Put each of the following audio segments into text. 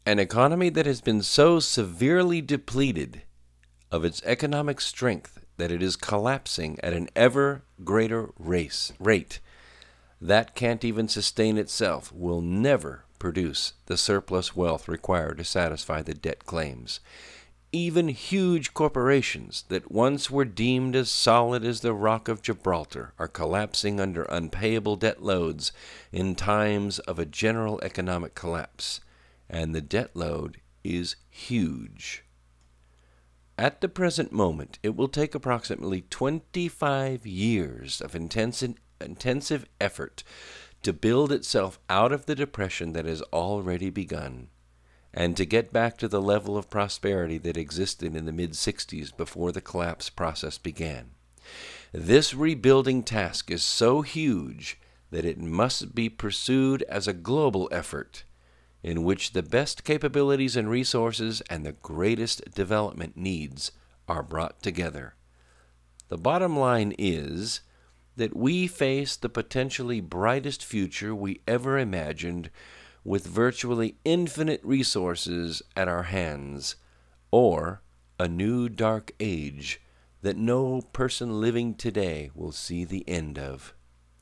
An economy that has been so severely depleted of its economic strength that it is collapsing at an ever greater rate that can't even sustain itself will never produce the surplus wealth required to satisfy the debt claims. Even huge corporations that once were deemed as solid as the Rock of Gibraltar are collapsing under unpayable debt loads in times of a general economic collapse, and the debt load is huge. At the present moment, it will take approximately 25 years of intensive effort to build itself out of the depression that has already begun, and to get back to the level of prosperity that existed in the mid-60s before the collapse process began. This rebuilding task is so huge that it must be pursued as a global effort in which the best capabilities and resources and the greatest development needs are brought together. The bottom line is that we face the potentially brightest future we ever imagined with virtually infinite resources at our hands, or a new dark age that no person living today will see the end of.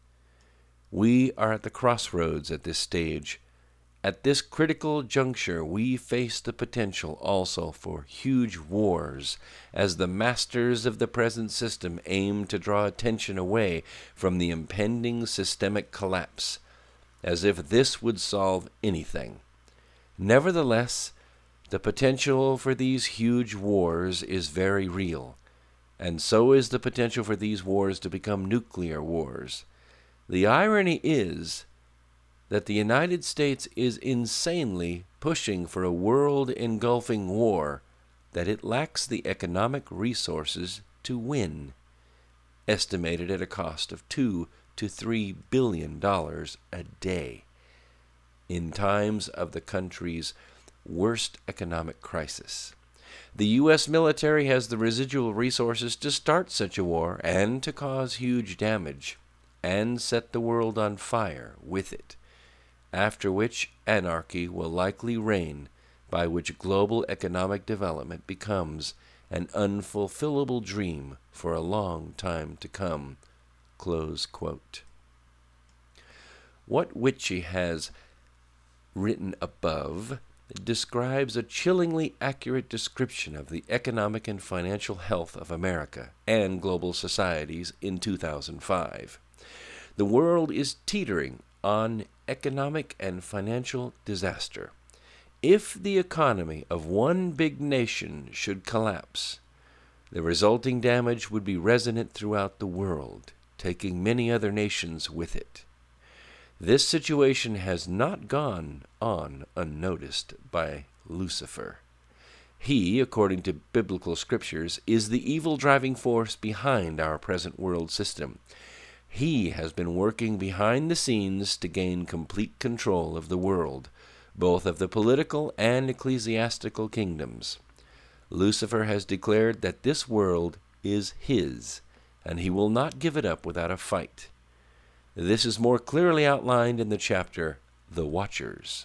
We are at the crossroads at this stage. At this critical juncture, we face the potential also for huge wars as the masters of the present system aim to draw attention away from the impending systemic collapse, as if this would solve anything. Nevertheless, the potential for these huge wars is very real, and so is the potential for these wars to become nuclear wars. The irony is that the United States is insanely pushing for a world-engulfing war that it lacks the economic resources to win, estimated at a cost of $2 to $3 billion a day, in times of the country's worst economic crisis. The U.S. military has the residual resources to start such a war and to cause huge damage, and set the world on fire with it, after which anarchy will likely reign, by which global economic development becomes an unfulfillable dream for a long time to come." Close quote. What Witchy has written above describes a chillingly accurate description of the economic and financial health of America and global societies in 2005. The world is teetering on economic and financial disaster. If the economy of one big nation should collapse, the resulting damage would be resonant throughout the world, taking many other nations with it. This situation has not gone on unnoticed by Lucifer. He, according to biblical scriptures, is the evil driving force behind our present world system. He has been working behind the scenes to gain complete control of the world, both of the political and ecclesiastical kingdoms. Lucifer has declared that this world is his, and he will not give it up without a fight. This is more clearly outlined in the chapter, The Watchers.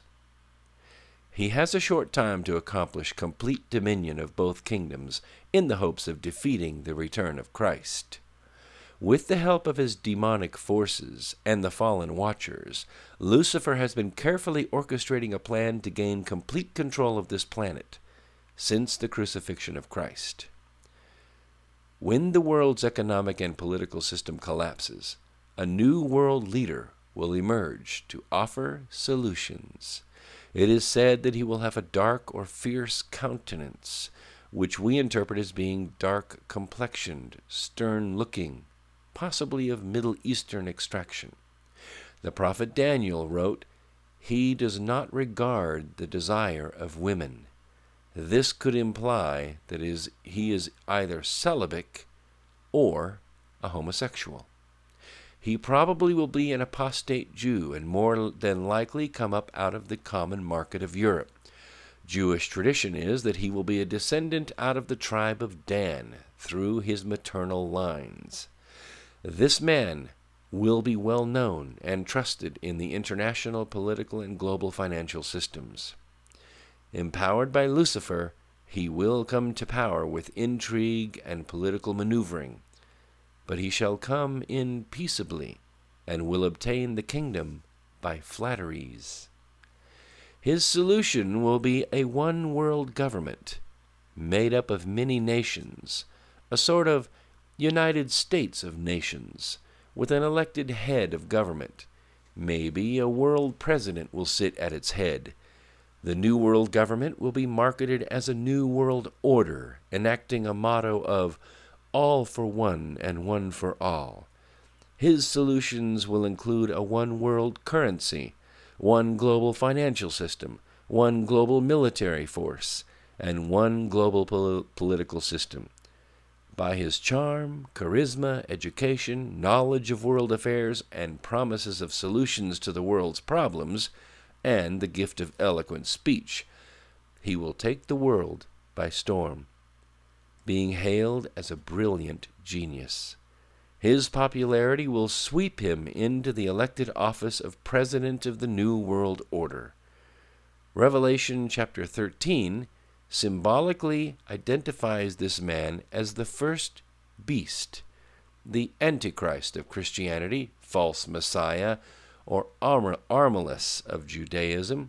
He has a short time to accomplish complete dominion of both kingdoms in the hopes of defeating the return of Christ. With the help of his demonic forces and the fallen Watchers, Lucifer has been carefully orchestrating a plan to gain complete control of this planet since the crucifixion of Christ. When the world's economic and political system collapses, a new world leader will emerge to offer solutions. It is said that he will have a dark or fierce countenance, which we interpret as being dark-complexioned, stern-looking, possibly of Middle Eastern extraction. The prophet Daniel wrote, "He does not regard the desire of women." This could imply that he is either celibate or a homosexual. He probably will be an apostate Jew and more than likely come up out of the common market of Europe. Jewish tradition is that he will be a descendant out of the tribe of Dan through his maternal lines. This man will be well known and trusted in the international political and global financial systems. Empowered by Lucifer, he will come to power with intrigue and political maneuvering, but he shall come in peaceably, and will obtain the kingdom by flatteries. His solution will be a one-world government, made up of many nations, a sort of United States of nations, with an elected head of government. Maybe a world president will sit at its head. The New World Government will be marketed as a New World Order, enacting a motto of all for one and one for all. His solutions will include a one-world currency, one global financial system, one global military force, and one global political system. By his charm, charisma, education, knowledge of world affairs, and promises of solutions to the world's problems, and the gift of eloquent speech, he will take the world by storm, being hailed as a brilliant genius. His popularity will sweep him into the elected office of President of the New World Order. Revelation chapter 13 symbolically identifies this man as the first beast, the Antichrist of Christianity, false Messiah, or Armilus of Judaism.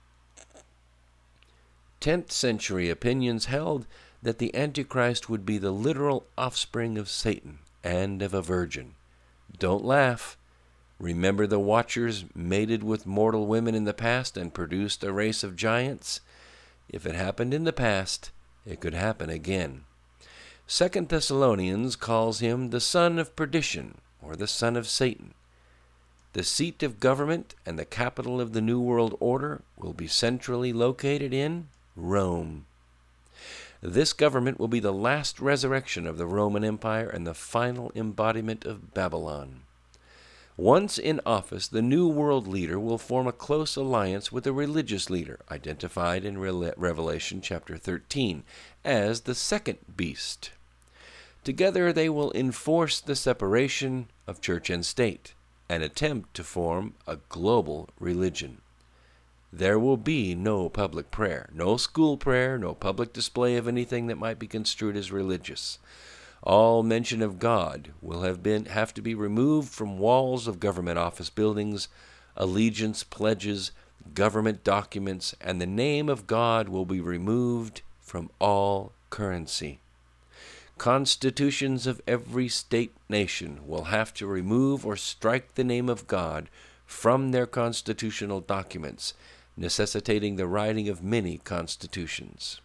10th century opinions held that the Antichrist would be the literal offspring of Satan and of a virgin. Don't laugh. Remember the Watchers mated with mortal women in the past and produced a race of giants? If it happened in the past, it could happen again. 2 Thessalonians calls him the son of perdition, or the son of Satan. The seat of government and the capital of the New World Order will be centrally located in Rome. This government will be the last resurrection of the Roman Empire and the final embodiment of Babylon. Once in office, the New World leader will form a close alliance with a religious leader, identified in Revelation chapter 13 as the second beast. Together they will enforce the separation of church and state, and attempt to form a global religion. There will be no public prayer, no school prayer, no public display of anything that might be construed as religious. All mention of God will have to be removed from walls of government office buildings, allegiance pledges, government documents, and the name of God will be removed from all currency. Constitutions of every state nation will have to remove or strike the name of God from their constitutional documents, necessitating the writing of many constitutions.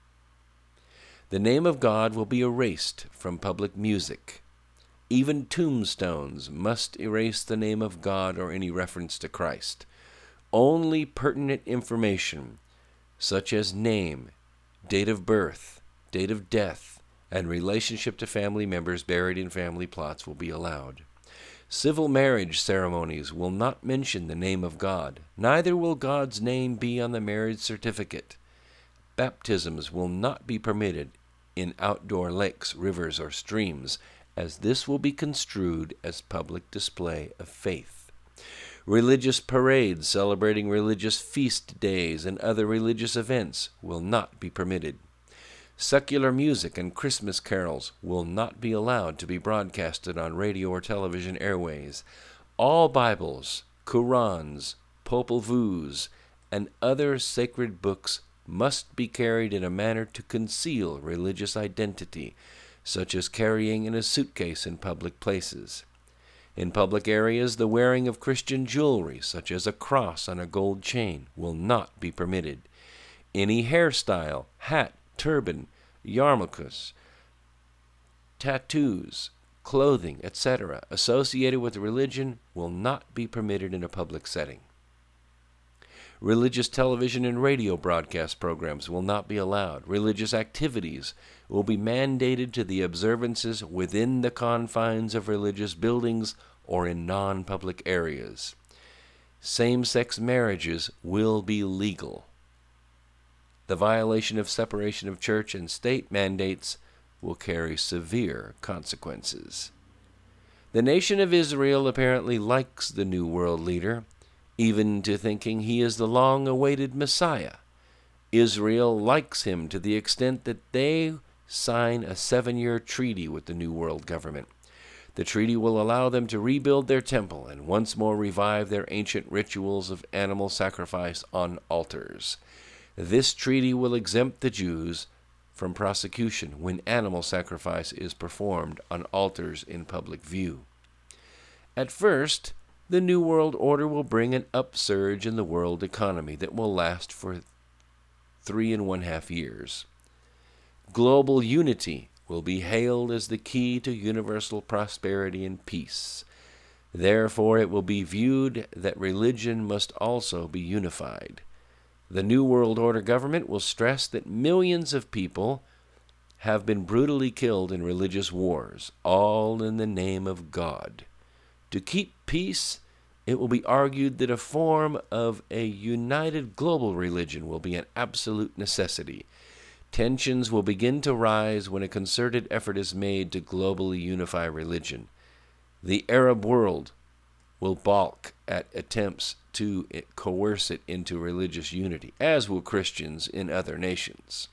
The name of God will be erased from public music. Even tombstones must erase the name of God or any reference to Christ. Only pertinent information, such as name, date of birth, date of death, and relationship to family members buried in family plots will be allowed. Civil marriage ceremonies will not mention the name of God. Neither will God's name be on the marriage certificate. Baptisms will not be permitted in outdoor lakes, rivers, or streams, as this will be construed as public display of faith. Religious parades celebrating religious feast days and other religious events will not be permitted. Secular music and Christmas carols will not be allowed to be broadcasted on radio or television airways. All Bibles, Qurans, Popol Vuhs, and other sacred books must be carried in a manner to conceal religious identity, such as carrying in a suitcase in public places. In public areas, the wearing of Christian jewelry, such as a cross on a gold chain, will not be permitted. Any hairstyle, hat, turban, yarmulkes, tattoos, clothing, etc., associated with religion will not be permitted in a public setting. Religious television and radio broadcast programs will not be allowed. Religious activities will be mandated to the observances within the confines of religious buildings or in non-public areas. Same-sex marriages will be legal. The violation of separation of church and state mandates will carry severe consequences. The nation of Israel apparently likes the New World leader, even to thinking he is the long-awaited Messiah, Israel likes him to the extent that they sign a 7-year treaty with the New World government. The treaty will allow them to rebuild their temple and once more revive their ancient rituals of animal sacrifice on altars. This treaty will exempt the Jews from prosecution when animal sacrifice is performed on altars in public view. At first, the New World Order will bring an upsurge in the world economy that will last for 3.5 years. Global unity will be hailed as the key to universal prosperity and peace. Therefore, it will be viewed that religion must also be unified. The New World Order government will stress that millions of people have been brutally killed in religious wars, all in the name of God. To keep peace, it will be argued that a form of a united global religion will be an absolute necessity. Tensions will begin to rise when a concerted effort is made to globally unify religion. The Arab world will balk at attempts to coerce it into religious unity, as will Christians in other nations.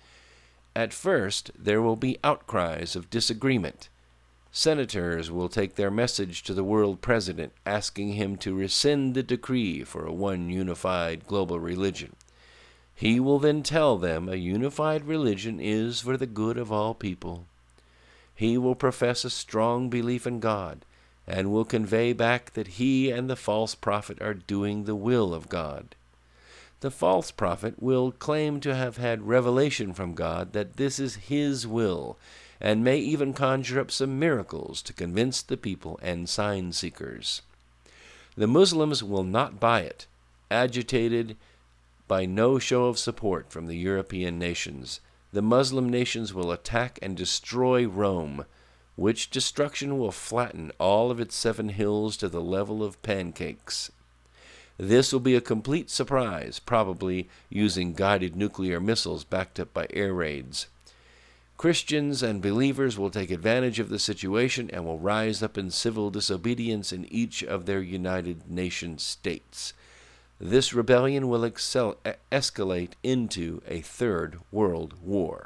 At first, there will be outcries of disagreement. Senators will take their message to the world president, asking him to rescind the decree for a one unified global religion. He will then tell them a unified religion is for the good of all people. He will profess a strong belief in God, and will convey back that he and the false prophet are doing the will of God. The false prophet will claim to have had revelation from God that this is his will, and may even conjure up some miracles to convince the people and sign seekers. The Muslims will not buy it, agitated by no show of support from the European nations. The Muslim nations will attack and destroy Rome, which destruction will flatten all of its 7 hills to the level of pancakes. This will be a complete surprise, probably using guided nuclear missiles backed up by air raids. Christians and believers will take advantage of the situation and will rise up in civil disobedience in each of their United Nations states. This rebellion will escalate into a third world war.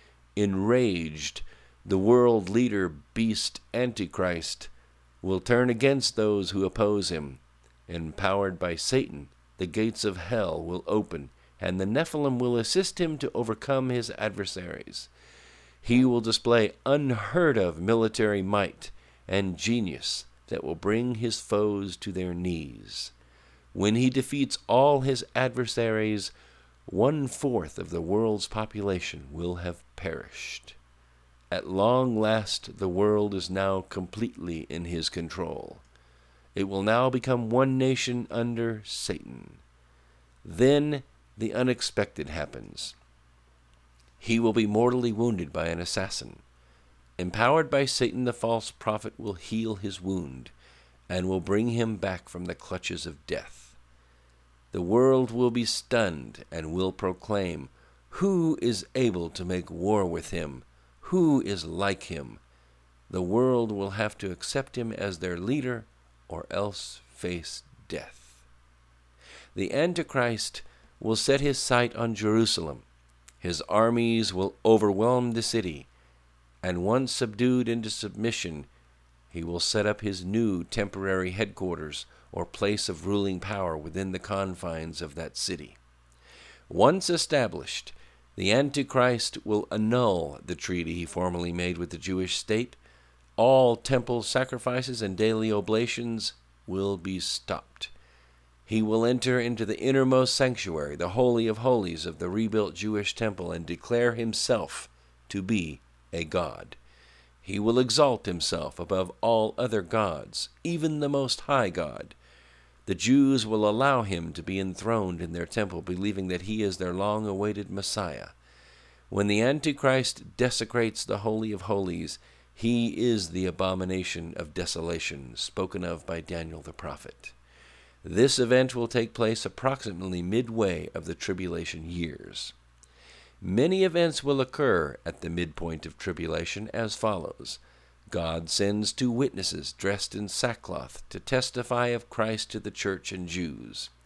Enraged, the world leader beast Antichrist will turn against those who oppose him. Empowered by Satan, the gates of hell will open, and the Nephilim will assist him to overcome his adversaries. He will display unheard of military might and genius that will bring his foes to their knees. When he defeats all his adversaries, 1/4 of the world's population will have perished. At long last, the world is now completely in his control. It will now become one nation under Satan. Then the unexpected happens. He will be mortally wounded by an assassin. Empowered by Satan, the false prophet will heal his wound and will bring him back from the clutches of death. The world will be stunned and will proclaim, "Who is able to make war with him? Who is like him?" The world will have to accept him as their leader or else face death. The Antichrist will set his sight on Jerusalem. His armies will overwhelm the city, and once subdued into submission, he will set up his new temporary headquarters or place of ruling power within the confines of that city. Once established, the Antichrist will annul the treaty he formerly made with the Jewish state. All temple sacrifices and daily oblations will be stopped. He will enter into the innermost sanctuary, the Holy of Holies of the rebuilt Jewish temple, and declare himself to be a god. He will exalt himself above all other gods, even the Most High God. The Jews will allow him to be enthroned in their temple, believing that he is their long-awaited Messiah. When the Antichrist desecrates the Holy of Holies, he is the abomination of desolation spoken of by Daniel the prophet. This event will take place approximately midway of the tribulation years. Many events will occur at the midpoint of tribulation as follows. God sends 2 witnesses dressed in sackcloth to testify of Christ to the church and Jews.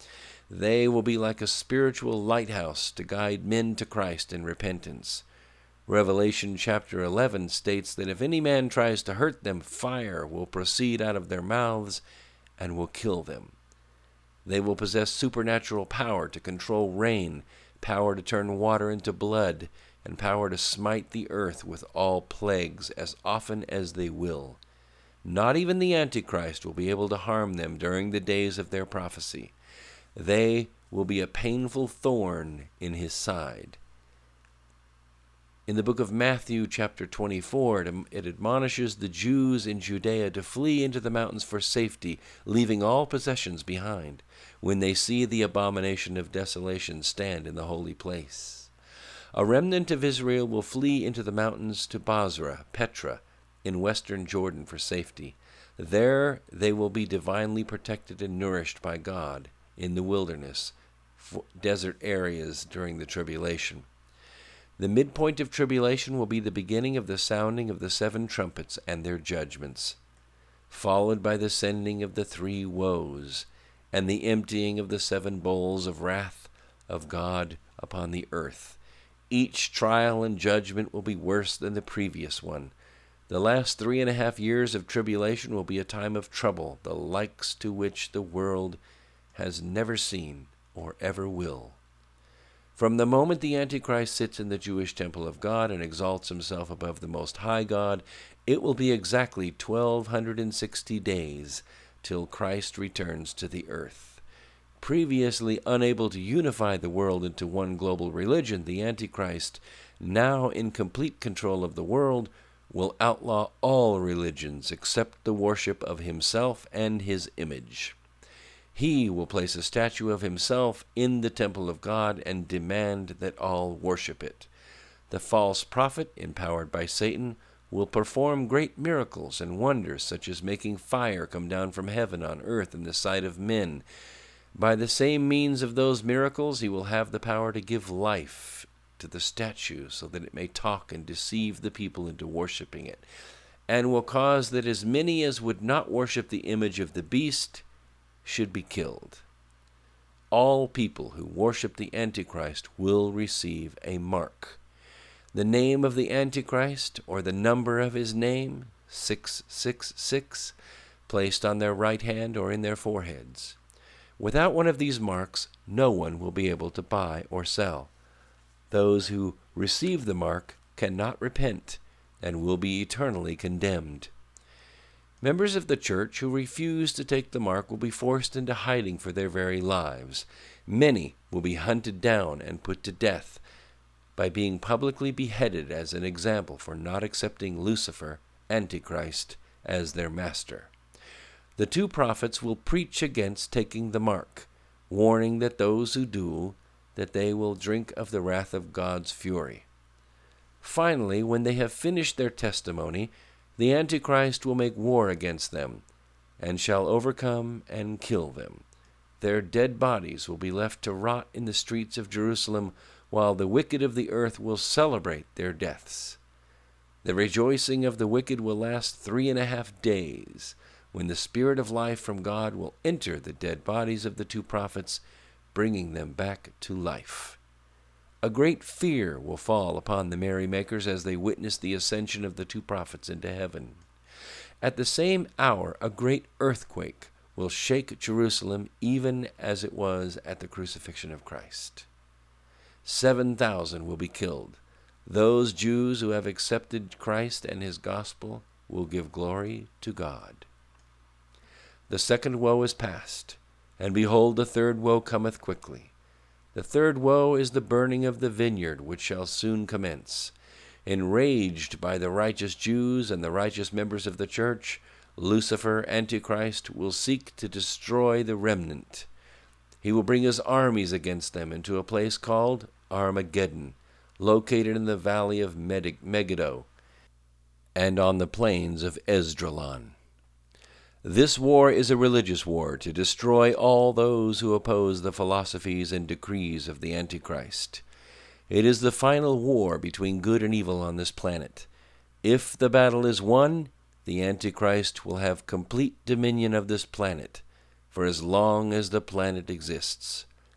They will be like a spiritual lighthouse to guide men to Christ in repentance. Revelation chapter 11 states that if any man tries to hurt them, fire will proceed out of their mouths and will kill them. They will possess supernatural power to control rain, power to turn water into blood, and power to smite the earth with all plagues as often as they will. Not even the Antichrist will be able to harm them during the days of their prophecy. They will be a painful thorn in his side. In the book of Matthew chapter 24, it admonishes the Jews in Judea to flee into the mountains for safety, leaving all possessions behind, when they see the abomination of desolation stand in the holy place. A remnant of Israel will flee into the mountains to Bozrah, Petra, in western Jordan for safety. There they will be divinely protected and nourished by God in the wilderness, desert areas during the tribulation. The midpoint of tribulation will be the beginning of the sounding of the 7 trumpets and their judgments, followed by the sending of the 3 woes and the emptying of the 7 bowls of wrath of God upon the earth. Each trial and judgment will be worse than the previous one. The last 3.5 years of tribulation will be a time of trouble, the likes to which the world has never seen or ever will. From the moment the Antichrist sits in the Jewish temple of God and exalts himself above the Most High God, it will be exactly 1,260 days till Christ returns to the earth. Previously unable to unify the world into one global religion, the Antichrist, now in complete control of the world, will outlaw all religions except the worship of himself and his image. He will place a statue of himself in the temple of God and demand that all worship it. The false prophet, empowered by Satan, will perform great miracles and wonders, such as making fire come down from heaven on earth in the sight of men. By the same means of those miracles, he will have the power to give life to the statue so that it may talk and deceive the people into worshiping it, and will cause that as many as would not worship the image of the beast should be killed. All people who worship the Antichrist will receive a mark. The name of the Antichrist, or the number of his name, 666, placed on their right hand or in their foreheads. Without one of these marks, no one will be able to buy or sell. Those who receive the mark cannot repent and will be eternally condemned. Members of the church who refuse to take the mark will be forced into hiding for their very lives. Many will be hunted down and put to death by being publicly beheaded as an example for not accepting Lucifer, Antichrist, as their master. The 2 prophets will preach against taking the mark, warning that those who do, that they will drink of the wrath of God's fury. Finally, when they have finished their testimony, the Antichrist will make war against them, and shall overcome and kill them. Their dead bodies will be left to rot in the streets of Jerusalem, while the wicked of the earth will celebrate their deaths. The rejoicing of the wicked will last 3.5 days, when the Spirit of life from God will enter the dead bodies of the 2 prophets, bringing them back to life. A great fear will fall upon the merrymakers as they witness the ascension of the 2 prophets into heaven. At the same hour, a great earthquake will shake Jerusalem, even as it was at the crucifixion of Christ. 7,000 will be killed. Those Jews who have accepted Christ and his gospel will give glory to God. The 2nd woe is past, and behold, the 3rd woe cometh quickly. The 3rd woe is the burning of the vineyard, which shall soon commence. Enraged by the righteous Jews and the righteous members of the church, Lucifer, Antichrist, will seek to destroy the remnant. He will bring his armies against them into a place called Armageddon, located in the valley of Megiddo and on the plains of Esdraelon. This war is a religious war to destroy all those who oppose the philosophies and decrees of the Antichrist. It is the final war between good and evil on this planet. If the battle is won, the Antichrist will have complete dominion of this planet for as long as the planet exists.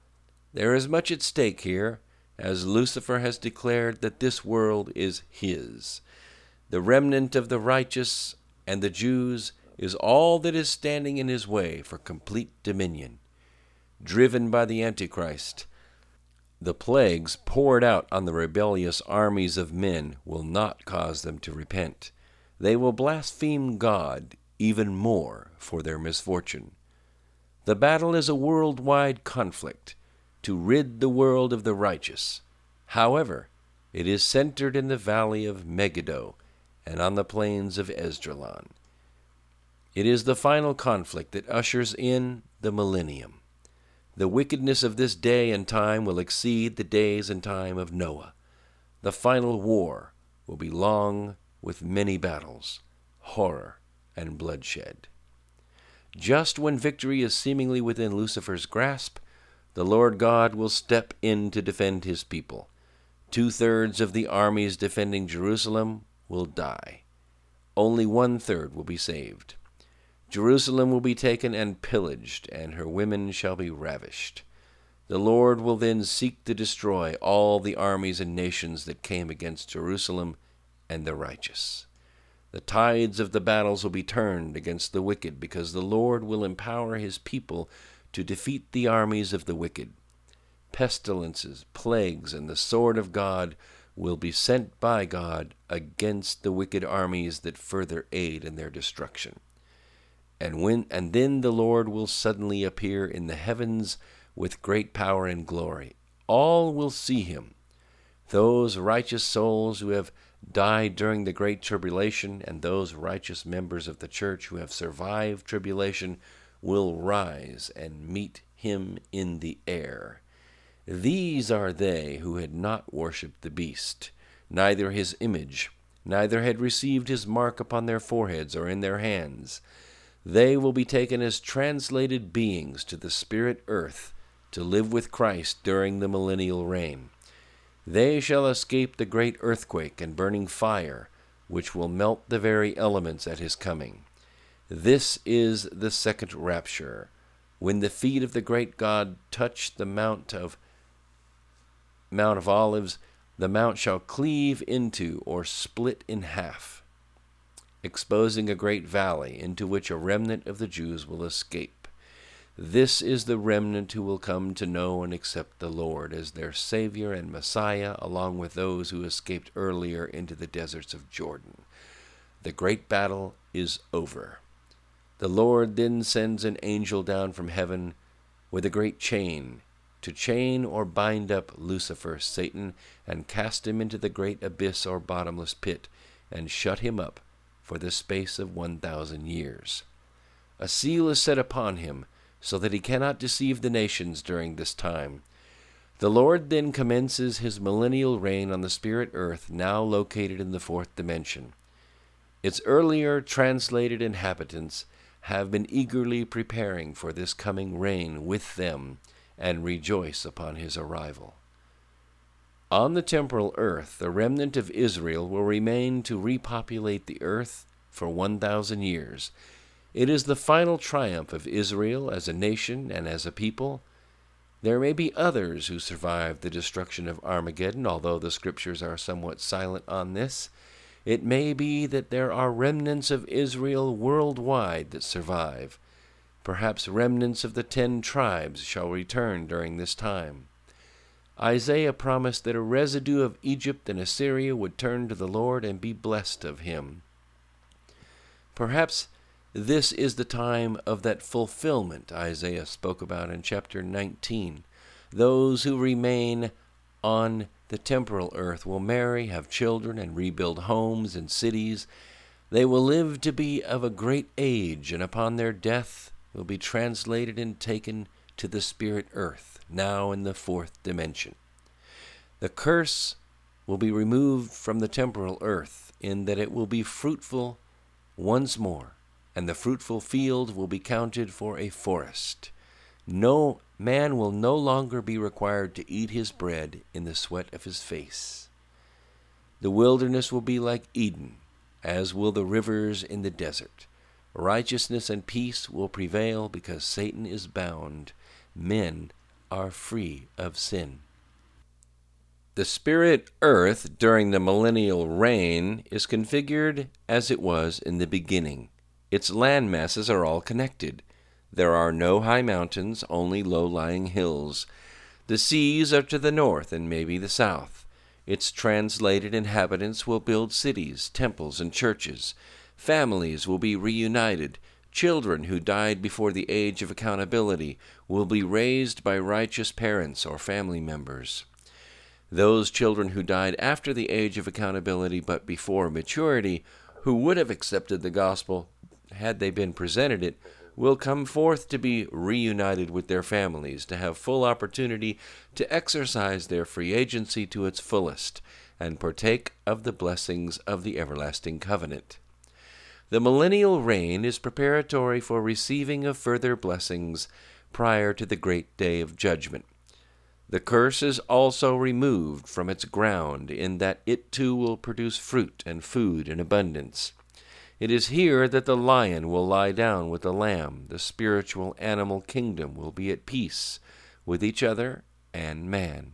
There is much at stake here, as Lucifer has declared that this world is his. The remnant of the righteous and the Jews is all that is standing in his way for complete dominion. Driven by the Antichrist, the plagues poured out on the rebellious armies of men will not cause them to repent. They will blaspheme God even more for their misfortune. The battle is a worldwide conflict to rid the world of the righteous. However, it is centered in the valley of Megiddo and on the plains of Esdraelon. It is the final conflict that ushers in the millennium. The wickedness of this day and time will exceed the days and time of Noah. The final war will be long with many battles, horror, and bloodshed. Just when victory is seemingly within Lucifer's grasp, the Lord God will step in to defend his people. 2/3 of the armies defending Jerusalem will die. Only 1/3 will be saved. Jerusalem will be taken and pillaged, and her women shall be ravished. The Lord will then seek to destroy all the armies and nations that came against Jerusalem and the righteous. The tides of the battles will be turned against the wicked, because the Lord will empower his people to defeat the armies of the wicked. Pestilences, plagues, and the sword of God will be sent by God against the wicked armies that further aid in their destruction. And then the Lord will suddenly appear in the heavens with great power and glory. All will see him. Those righteous souls who have died during the great tribulation and those righteous members of the church who have survived tribulation will rise and meet him in the air. These are they who had not worshipped the beast, neither his image, neither had received his mark upon their foreheads or in their hands. They will be taken as translated beings to the spirit earth to live with Christ during the millennial reign. They shall escape the great earthquake and burning fire, which will melt the very elements at his coming. This is the second rapture, when the feet of the great God touch the Mount of Olives. The mount shall cleave into or split in half, exposing a great valley into which a remnant of the Jews will escape. This is the remnant who will come to know and accept the Lord as their Savior and Messiah, along with those who escaped earlier into the deserts of Jordan. The great battle is over. The Lord then sends an angel down from heaven with a great chain to chain or bind up Lucifer, Satan, and cast him into the great abyss or bottomless pit, and shut him up for the space of 1,000 years. A seal is set upon him, so that he cannot deceive the nations during this time. The Lord then commences his millennial reign on the spirit earth, now located in the fourth dimension. Its earlier translated inhabitants have been eagerly preparing for this coming reign with them, and rejoice upon his arrival. On the temporal earth, the remnant of Israel will remain to repopulate the earth for 1,000 years. It is the final triumph of Israel as a nation and as a people. There may be others who survive the destruction of Armageddon, although the scriptures are somewhat silent on this. It may be that there are remnants of Israel worldwide that survive. Perhaps remnants of the 10 tribes shall return during this time. Isaiah promised that a residue of Egypt and Assyria would turn to the Lord and be blessed of him. Perhaps this is the time of that fulfillment Isaiah spoke about in chapter 19. Those who remain on the temporal earth will marry, have children, and rebuild homes and cities. They will live to be of a great age, and upon their death will be translated and taken to the spirit earth, now in the fourth dimension. The curse will be removed from the temporal earth, in that it will be fruitful once more, and the fruitful field will be counted for a forest. No man will no longer be required to eat his bread in the sweat of his face. The wilderness will be like Eden, as will the rivers in the desert. Righteousness and peace will prevail because Satan is bound. Men are free of sin. The spirit earth during the millennial reign is configured as it was in the beginning. Its land masses are all connected. There are no high mountains, only low-lying hills. The seas are to the north and maybe the south. Its translated inhabitants will build cities, temples, and churches. Families will be reunited. Children who died before the age of accountability will be raised by righteous parents or family members. Those children who died after the age of accountability but before maturity, who would have accepted the gospel had they been presented it, will come forth to be reunited with their families, to have full opportunity to exercise their free agency to its fullest, and partake of the blessings of the everlasting covenant. The millennial reign is preparatory for receiving of further blessings prior to the great day of judgment. The curse is also removed from its ground, in that it too will produce fruit and food in abundance. It is here that the lion will lie down with the lamb. The spiritual animal kingdom will be at peace with each other and man.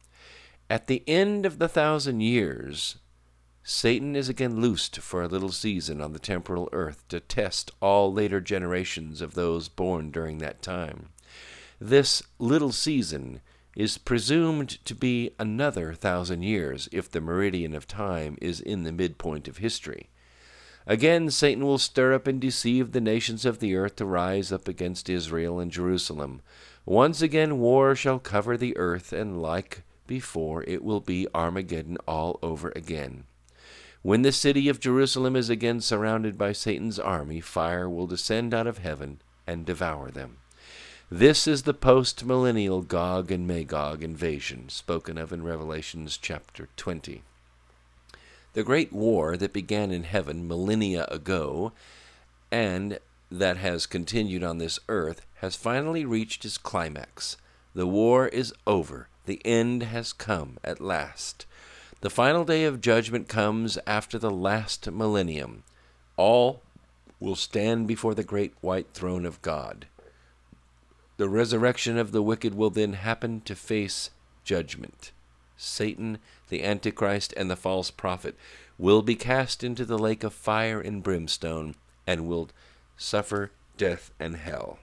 At the end of the 1,000 years, Satan is again loosed for a little season on the temporal earth to test all later generations of those born during that time. This little season is presumed to be another 1,000 years if the meridian of time is in the midpoint of history. Again, Satan will stir up and deceive the nations of the earth to rise up against Israel and Jerusalem. Once again war shall cover the earth, and like before it will be Armageddon all over again. When the city of Jerusalem is again surrounded by Satan's army, fire will descend out of heaven and devour them. This is the post-millennial Gog and Magog invasion spoken of in Revelations chapter 20. The great war that began in heaven millennia ago and that has continued on this earth has finally reached its climax. The war is over. The end has come at last. The final day of judgment comes after the last millennium. All will stand before the great white throne of God. The resurrection of the wicked will then happen to face judgment. Satan, the Antichrist, and the false prophet will be cast into the lake of fire and brimstone and will suffer death and hell.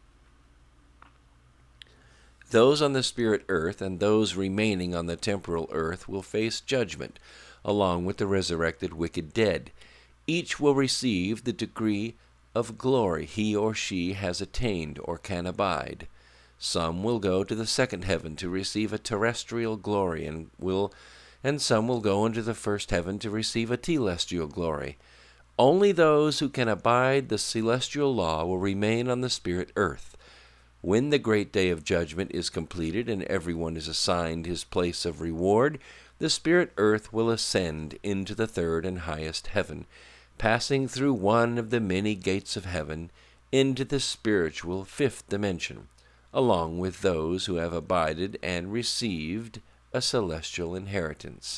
Those on the spirit earth and those remaining on the temporal earth will face judgment, along with the resurrected wicked dead. Each will receive the degree of glory he or she has attained or can abide. Some will go to the second heaven to receive a terrestrial glory, and some will go into the first heaven to receive a telestial glory. Only those who can abide the celestial law will remain on the spirit earth. When the great day of judgment is completed and everyone is assigned his place of reward, the spirit earth will ascend into the third and highest heaven, passing through one of the many gates of heaven into the spiritual fifth dimension, along with those who have abided and received a celestial inheritance.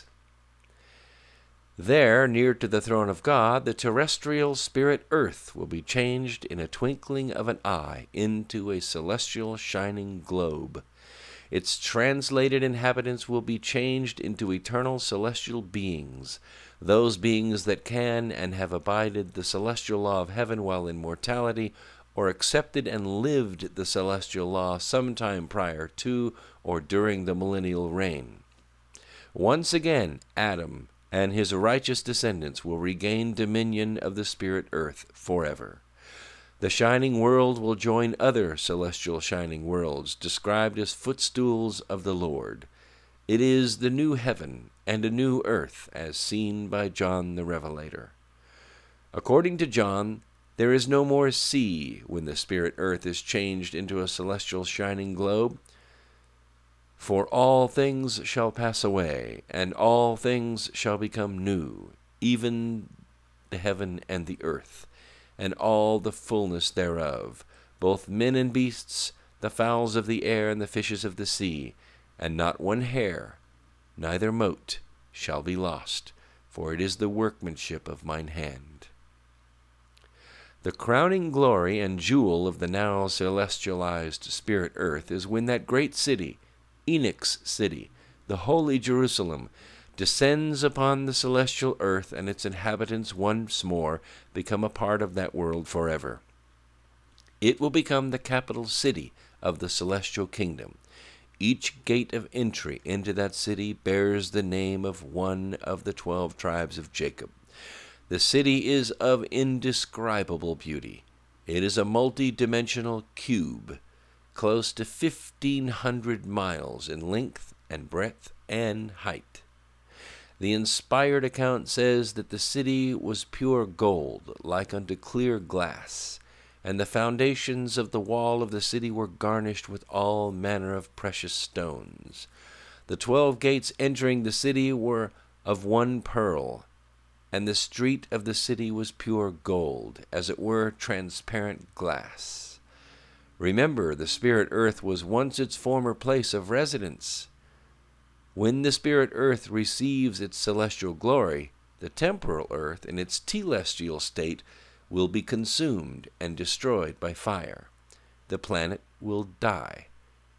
There, near to the throne of God, the terrestrial spirit earth will be changed in a twinkling of an eye into a celestial shining globe. Its translated inhabitants will be changed into eternal celestial beings, those beings that can and have abided the celestial law of heaven while in mortality, or accepted and lived the celestial law sometime prior to or during the millennial reign. Once again, Adam and his righteous descendants will regain dominion of the spirit earth forever. The shining world will join other celestial shining worlds, described as footstools of the Lord. It is the new heaven and a new earth, as seen by John the Revelator. According to John, there is no more sea when the spirit earth is changed into a celestial shining globe. For all things shall pass away, and all things shall become new, even the heaven and the earth, and all the fullness thereof, both men and beasts, the fowls of the air and the fishes of the sea, and not one hair, neither mote, shall be lost, for it is the workmanship of mine hand. The crowning glory and jewel of the now celestialized spirit earth is when that great city, Enoch's city, the holy Jerusalem, descends upon the celestial earth, and its inhabitants once more become a part of that world forever. It will become the capital city of the celestial kingdom. Each gate of entry into that city bears the name of one of the 12 tribes of Jacob. The city is of indescribable beauty. It is a multi-dimensional cube, close to 1,500 miles in length and breadth and height. The inspired account says that the city was pure gold, like unto clear glass, and the foundations of the wall of the city were garnished with all manner of precious stones. The 12 gates entering the city were of one pearl, and the street of the city was pure gold, as it were transparent glass. Remember, the spirit earth was once its former place of residence. When the spirit earth receives its celestial glory, the temporal earth in its telestial state will be consumed and destroyed by fire. The planet will die.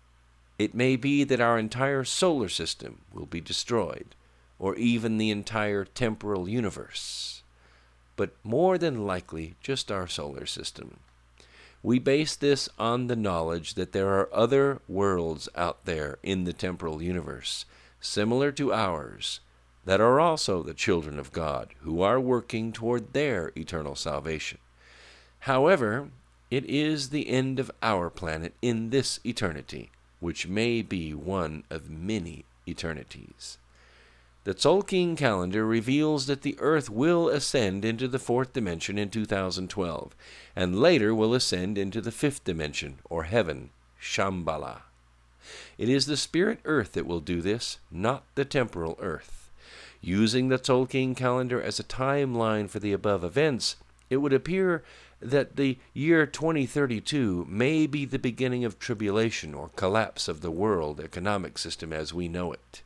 It may be that our entire solar system will be destroyed, or even the entire temporal universe, but more than likely just our solar system. We base this on the knowledge that there are other worlds out there in the temporal universe, similar to ours, that are also the children of God, who are working toward their eternal salvation. However, it is the end of our planet in this eternity, which may be one of many eternities. The Tzolk'in calendar reveals that the earth will ascend into the 4th dimension in 2012, and later will ascend into the 5th dimension, or heaven, Shambhala. It is the spirit earth that will do this, not the temporal earth. Using the Tzolk'in calendar as a timeline for the above events, it would appear that the year 2032 may be the beginning of tribulation or collapse of the world economic system as we know it.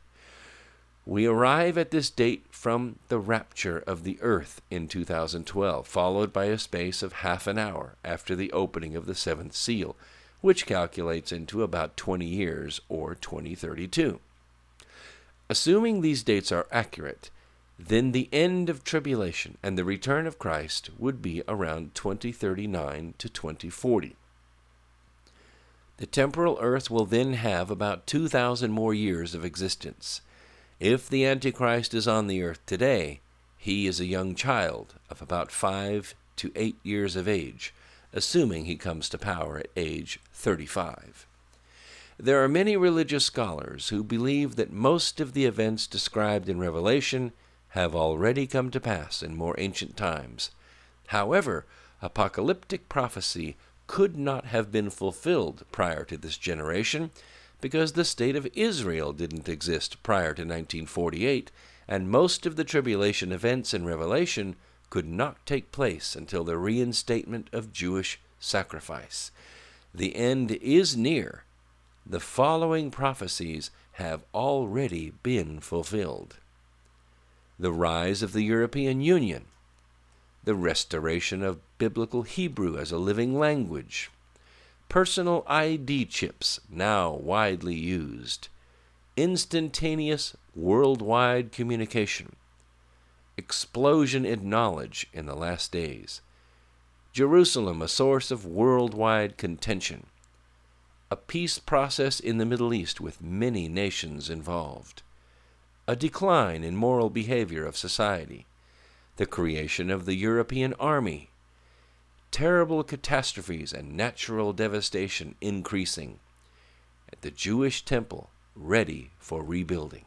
We arrive at this date from the rapture of the earth in 2012, followed by a space of half an hour after the opening of the 7th seal, which calculates into about 20 years, or 2032. Assuming these dates are accurate, then the end of tribulation and the return of Christ would be around 2039 to 2040. The temporal earth will then have about 2,000 more years of existence. If the Antichrist is on the earth today, he is a young child of about 5 to 8 years of age, assuming he comes to power at age 35. There are many religious scholars who believe that most of the events described in Revelation have already come to pass in more ancient times. However, apocalyptic prophecy could not have been fulfilled prior to this generation, because the state of Israel didn't exist prior to 1948, and most of the tribulation events in Revelation could not take place until the reinstatement of Jewish sacrifice. The end is near. The following prophecies have already been fulfilled: the rise of the European Union, the restoration of Biblical Hebrew as a living language, personal ID chips now widely used, instantaneous worldwide communication, explosion in knowledge in the last days, Jerusalem a source of worldwide contention, a peace process in the Middle East with many nations involved, a decline in moral behavior of society, the creation of the European army, terrible catastrophes and natural devastation increasing, and the Jewish temple ready for rebuilding.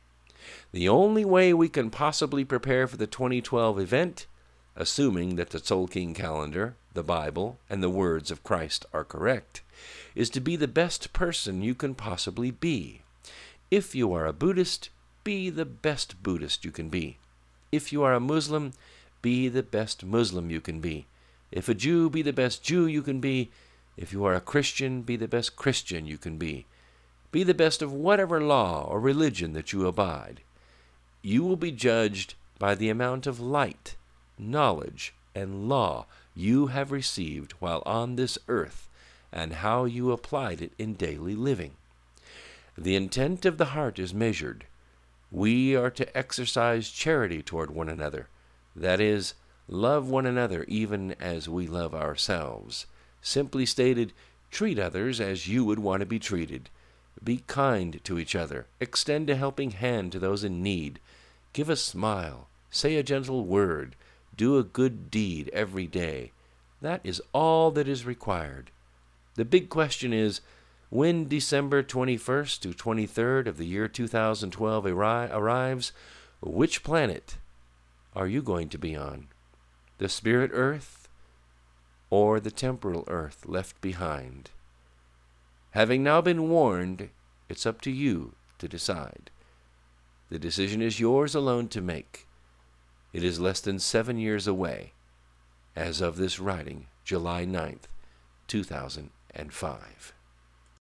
The only way we can possibly prepare for the 2012 event, assuming that the Tzolk'in calendar, the Bible, and the words of Christ are correct, is to be the best person you can possibly be. If you are a Buddhist, be the best Buddhist you can be. If you are a Muslim, be the best Muslim you can be. If a Jew, be the best Jew you can be. If you are a Christian, be the best Christian you can be. Be the best of whatever law or religion that you abide. You will be judged by the amount of light, knowledge, and law you have received while on this earth and how you applied it in daily living. The intent of the heart is measured. We are to exercise charity toward one another, that is, love one another even as we love ourselves. Simply stated, treat others as you would want to be treated. Be kind to each other. Extend a helping hand to those in need. Give a smile. Say a gentle word. Do a good deed every day. That is all that is required. The big question is, when December 21st to 23rd of the year 2012 arrives, which planet are you going to be on? The spirit Earth or the temporal Earth left behind? Having now been warned, it's up to you to decide. The decision is yours alone to make. It is less than 7 years away, as of this writing, July 9th, 2005.